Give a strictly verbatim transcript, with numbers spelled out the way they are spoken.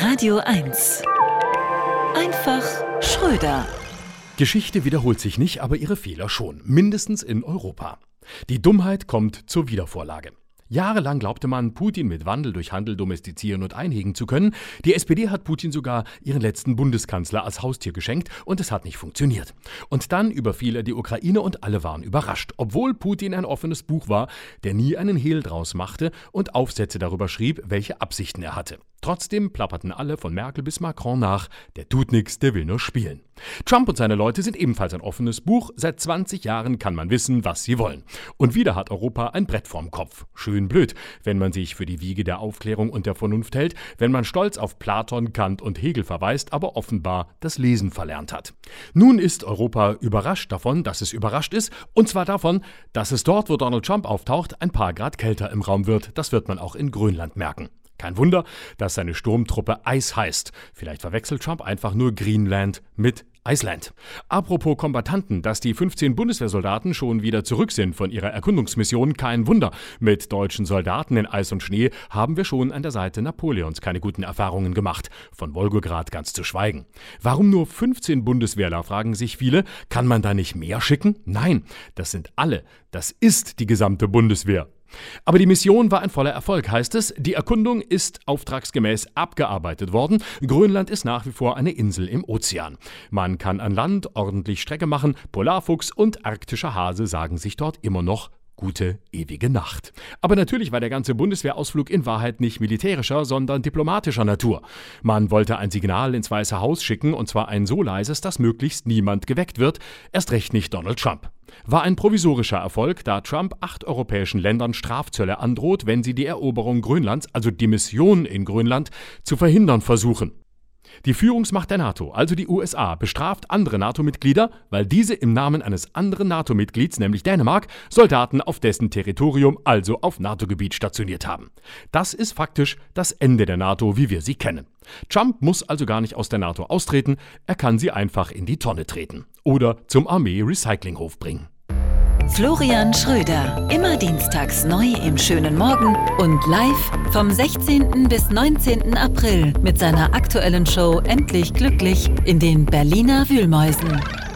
Radio eins. Einfach Schröder. Geschichte wiederholt sich nicht, aber ihre Fehler schon. Mindestens in Europa. Die Dummheit kommt zur Wiedervorlage. Jahrelang glaubte man, Putin mit Wandel durch Handel domestizieren und einhegen zu können. Die S P D hat Putin sogar ihren letzten Bundeskanzler als Haustier geschenkt und es hat nicht funktioniert. Und dann überfiel er die Ukraine und alle waren überrascht, obwohl Putin ein offenes Buch war, der nie einen Hehl draus machte und Aufsätze darüber schrieb, welche Absichten er hatte. Trotzdem plapperten alle von Merkel bis Macron nach, der tut nix, der will nur spielen. Trump und seine Leute sind ebenfalls ein offenes Buch. Seit zwanzig Jahren kann man wissen, was sie wollen. Und wieder hat Europa ein Brett vorm Kopf. Schön blöd, wenn man sich für die Wiege der Aufklärung und der Vernunft hält, wenn man stolz auf Platon, Kant und Hegel verweist, aber offenbar das Lesen verlernt hat. Nun ist Europa überrascht davon, dass es überrascht ist, und zwar davon, dass es dort, wo Donald Trump auftaucht, ein paar Grad kälter im Raum wird. Das wird man auch in Grönland merken. Kein Wunder, dass seine Sturmtruppe Eis heißt. Vielleicht verwechselt Trump einfach nur Greenland mit Iceland. Apropos Kombattanten, dass die fünfzehn Bundeswehrsoldaten schon wieder zurück sind von ihrer Erkundungsmission, kein Wunder. Mit deutschen Soldaten in Eis und Schnee haben wir schon an der Seite Napoleons keine guten Erfahrungen gemacht. Von Wolgograd ganz zu schweigen. Warum nur fünfzehn Bundeswehrler, fragen sich viele. Kann man da nicht mehr schicken? Nein, das sind alle. Das ist die gesamte Bundeswehr. Aber die Mission war ein voller Erfolg, heißt es. Die Erkundung ist auftragsgemäß abgearbeitet worden. Grönland ist nach wie vor eine Insel im Ozean. Man kann an Land ordentlich Strecke machen. Polarfuchs und arktischer Hase sagen sich dort immer noch gute, ewige Nacht. Aber natürlich war der ganze Bundeswehrausflug in Wahrheit nicht militärischer, sondern diplomatischer Natur. Man wollte ein Signal ins Weiße Haus schicken, und zwar ein so leises, dass möglichst niemand geweckt wird, erst recht nicht Donald Trump. War ein provisorischer Erfolg, da Trump acht europäischen Ländern Strafzölle androht, wenn sie die Eroberung Grönlands, also die Mission in Grönland, zu verhindern versuchen. Die Führungsmacht der NATO, also die U S A, bestraft andere NATO-Mitglieder, weil diese im Namen eines anderen NATO-Mitglieds, nämlich Dänemark, Soldaten auf dessen Territorium, also auf NATO-Gebiet, stationiert haben. Das ist faktisch das Ende der NATO, wie wir sie kennen. Trump muss also gar nicht aus der NATO austreten, er kann sie einfach in die Tonne treten oder zum Armee-Recyclinghof bringen. Florian Schröder, immer dienstags neu im schönen Morgen und live vom sechzehnten bis neunzehnten April mit seiner aktuellen Show Endlich Glücklich in den Berliner Wühlmäusen.